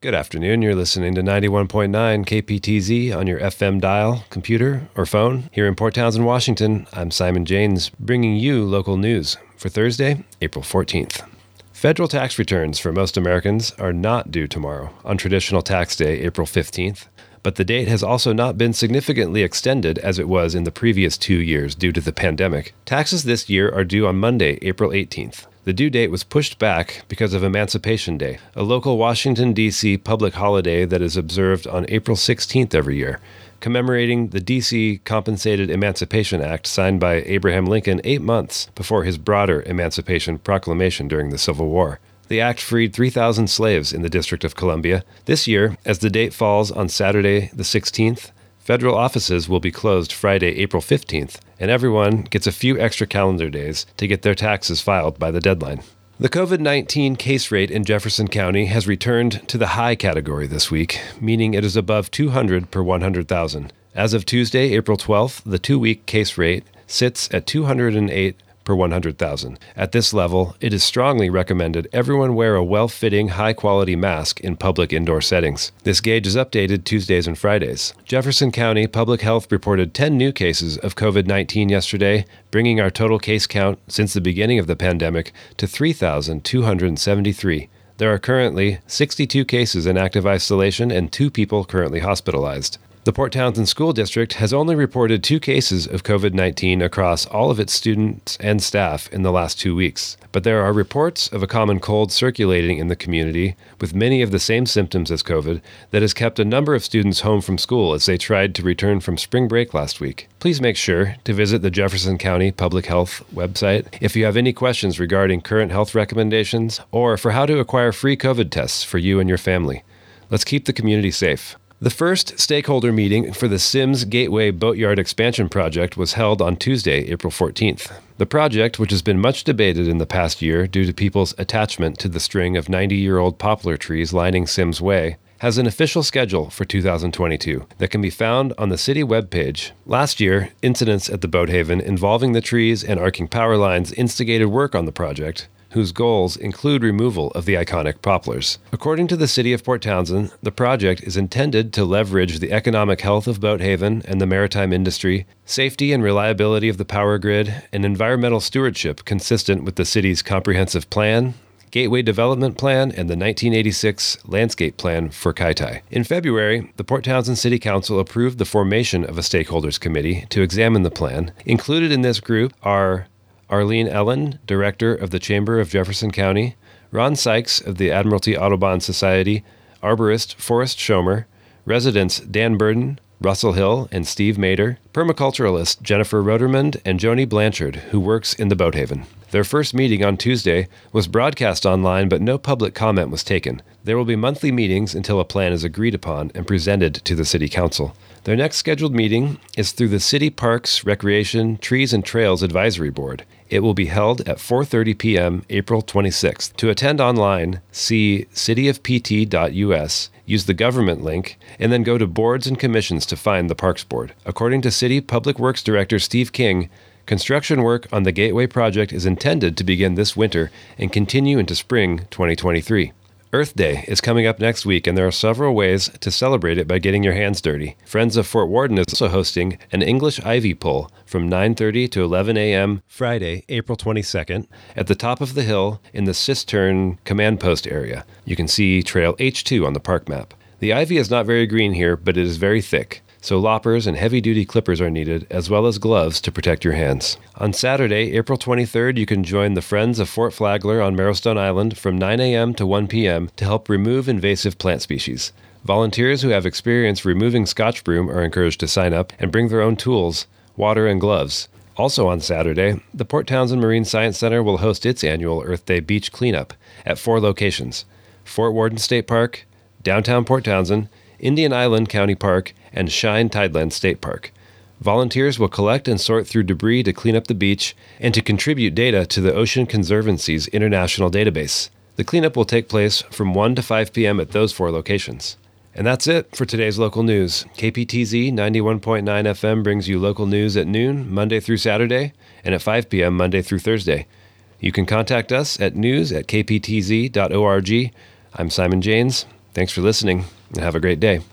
Good afternoon. You're listening to 91.9 KPTZ on your FM dial, computer, or phone. Here in Port Townsend, Washington, I'm Simon Janes, bringing you local news for Thursday, April 14th. Federal tax returns for most Americans are not due tomorrow, on traditional tax day, April 15th, but the date has also not been significantly extended as it was in the previous 2 years due to the pandemic. Taxes this year are due on Monday, April 18th. The due date was pushed back because of Emancipation Day, a local Washington, D.C. public holiday that is observed on April 16th every year, commemorating the D.C. Compensated Emancipation Act signed by Abraham Lincoln 8 months before his broader Emancipation Proclamation during the Civil War. The act freed 3,000 slaves in the District of Columbia. This year, as the date falls on Saturday the 16th, federal offices will be closed Friday, April 15th, and everyone gets a few extra calendar days to get their taxes filed by the deadline. The COVID-19 case rate in Jefferson County has returned to the high category this week, meaning it is above 200 per 100,000. As of Tuesday, April 12th, the 2-week case rate sits at 208 per 100,000. At this level, it is strongly recommended everyone wear a well-fitting, high-quality mask in public indoor settings. This gauge is updated Tuesdays and Fridays. Jefferson County Public Health reported 10 new cases of COVID-19 yesterday, bringing our total case count since the beginning of the pandemic to 3,273. There are currently 62 cases in active isolation and 2 people currently hospitalized. The Port Townsend School District has only reported 2 cases of COVID-19 across all of its students and staff in the last 2 weeks. But there are reports of a common cold circulating in the community with many of the same symptoms as COVID that has kept a number of students home from school as they tried to return from spring break last week. Please make sure to visit the Jefferson County Public Health website if you have any questions regarding current health recommendations or for how to acquire free COVID tests for you and your family. Let's keep the community safe. The first stakeholder meeting for the Sims Gateway Boatyard Expansion Project was held on Tuesday, April 14th. The project, which has been much debated in the past year due to people's attachment to the string of 90-year-old poplar trees lining Sims Way, has an official schedule for 2022 that can be found on the city webpage. Last year, incidents at the boat haven involving the trees and arcing power lines instigated work on the project, whose goals include removal of the iconic poplars. According to the City of Port Townsend, the project is intended to leverage the economic health of Boat Haven and the maritime industry, safety and reliability of the power grid, and environmental stewardship consistent with the city's comprehensive plan, Gateway Development Plan, and the 1986 Landscape Plan for Kaitai. In February, the Port Townsend City Council approved the formation of a stakeholders committee to examine the plan. Included in this group are Arlene Ellen, Director of the Chamber of Jefferson County, Ron Sykes of the Admiralty Audubon Society, arborist Forrest Schomer, residents Dan Burden, Russell Hill, and Steve Mader, permaculturalist Jennifer Rodermond, and Joni Blanchard, who works in the Boat Haven. Their first meeting on Tuesday was broadcast online, but no public comment was taken. There will be monthly meetings until a plan is agreed upon and presented to the City Council. Their next scheduled meeting is through the City Parks, Recreation, Trees, and Trails Advisory Board. It will be held at 4:30 p.m. April 26th. To attend online, see cityofpt.us, use the government link, and then go to Boards and Commissions to find the Parks Board. According to City Public Works Director Steve King, construction work on the Gateway project is intended to begin this winter and continue into spring 2023. Earth Day is coming up next week, and there are several ways to celebrate it by getting your hands dirty. Friends of Fort Worden is also hosting an English Ivy pull from 9:30 to 11 a.m. Friday, April 22nd, at the top of the hill in the Cistern Command Post area. You can see Trail H2 on the park map. The ivy is not very green here, but it is very thick, so loppers and heavy-duty clippers are needed, as well as gloves to protect your hands. On Saturday, April 23rd, you can join the Friends of Fort Flagler on Marrowstone Island from 9 a.m. to 1 p.m. to help remove invasive plant species. Volunteers who have experience removing Scotch broom are encouraged to sign up and bring their own tools, water, and gloves. Also on Saturday, the Port Townsend Marine Science Center will host its annual Earth Day beach cleanup at 4 locations: Fort Worden State Park, downtown Port Townsend, Indian Island County Park, and Shine Tideland State Park. Volunteers will collect and sort through debris to clean up the beach and to contribute data to the Ocean Conservancy's international database. The cleanup will take place from 1 to 5 p.m. at those 4 locations. And that's it for today's local news. KPTZ 91.9 FM brings you local news at noon, Monday through Saturday, and at 5 p.m. Monday through Thursday. You can contact us at news@kptz.org. I'm Simon Janes. Thanks for listening, and have a great day.